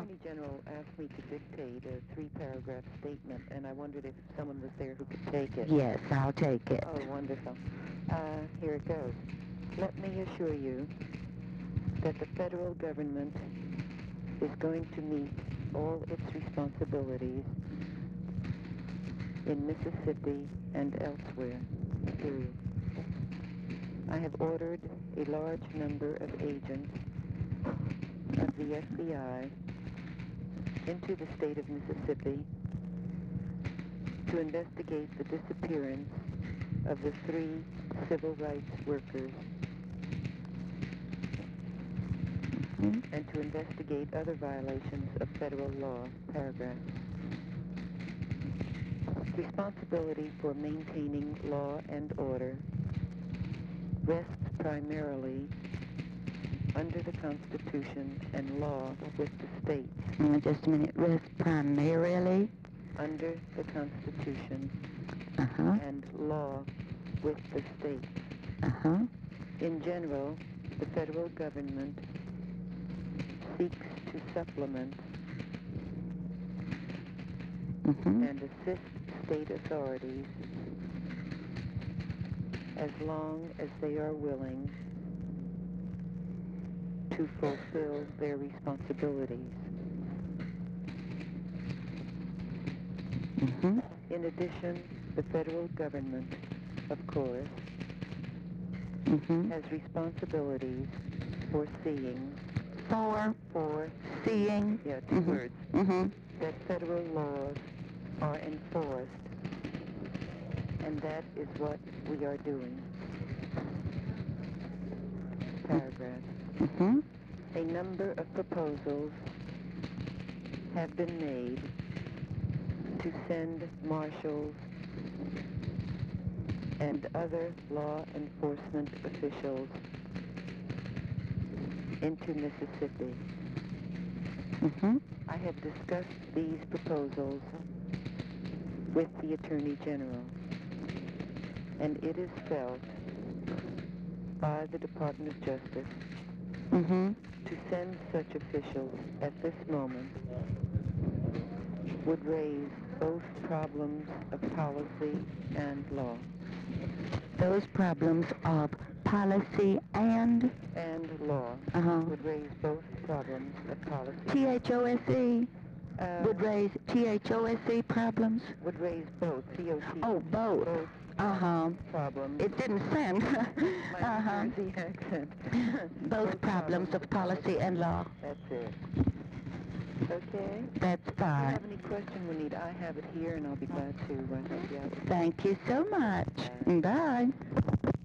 Attorney General asked me to dictate a 3-paragraph statement, and I wondered if someone was there who could take it. Yes, I'll take it. Oh, wonderful. Here it goes. Let me assure you that the federal government is going to meet all its responsibilities in Mississippi and elsewhere, period. I have ordered a large number of agents of the FBI into the state of Mississippi to investigate the disappearance of the 3 civil rights workers and to investigate other violations of federal law, paragraph. Responsibility for maintaining law and order rests primarily under the Constitution and law with the states. Just a minute. Rests primarily Under the Constitution and law with the states. In general, the federal government seeks to supplement and assist state authorities as long as they are willing to fulfill their responsibilities. In addition, the federal government, of course, has responsibilities for seeing, seeing, 2 words, that federal laws are enforced, and that is what we are doing. Paragraph. A number of proposals have been made to send marshals and other law enforcement officials into Mississippi. I have discussed these proposals with the Attorney General, and it is felt by the Department of Justice to send such officials at this moment would raise both problems of policy and law. Those problems of policy and law would raise both problems of policy. THOSE would raise THOSE problems. Would raise both. COT. Oh, both. Problems. It didn't send. My New Jersey accent. Both problems of policy and law. That's it. Okay? That's If you fine. have any question, Juanita, I have it here, and I'll be glad to help you out. Thank you so much. Bye.